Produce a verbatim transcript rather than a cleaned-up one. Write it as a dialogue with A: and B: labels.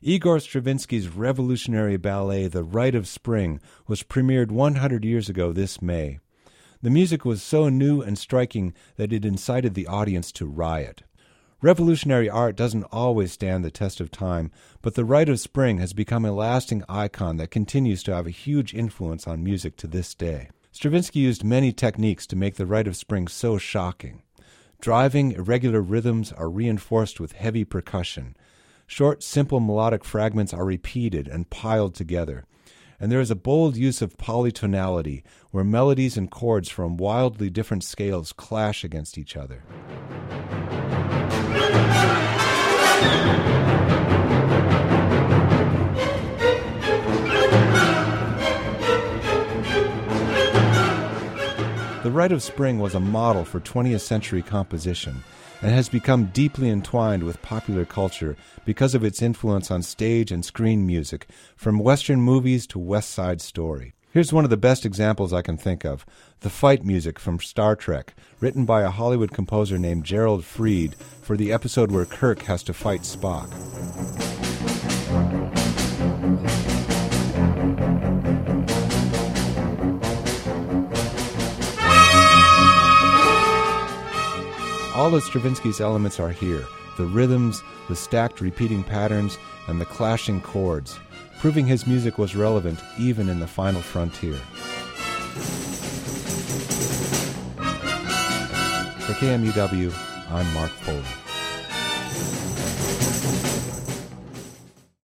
A: Igor Stravinsky's revolutionary ballet, The Rite of Spring, was premiered one hundred years ago this May. The music was so new and striking that it incited the audience to riot. Revolutionary art doesn't always stand the test of time, but The Rite of Spring has become a lasting icon that continues to have a huge influence on music to this day. Stravinsky used many techniques to make The Rite of Spring so shocking. Driving, irregular rhythms are reinforced with heavy percussion. Short, simple melodic fragments are repeated and piled together. And there is a bold use of polytonality, where melodies and chords from wildly different scales clash against each other. The Rite of Spring was a model for twentieth century composition and has become deeply entwined with popular culture because of its influence on stage and screen music, from Western movies to West Side Story. Here's one of the best examples I can think of, the fight music from Star Trek, written by a Hollywood composer named Gerald Fried for the episode where Kirk has to fight Spock. All of Stravinsky's elements are here, the rhythms, the stacked repeating patterns, and the clashing chords, proving his music was relevant even in the final frontier. For K M U W, I'm Mark Foley.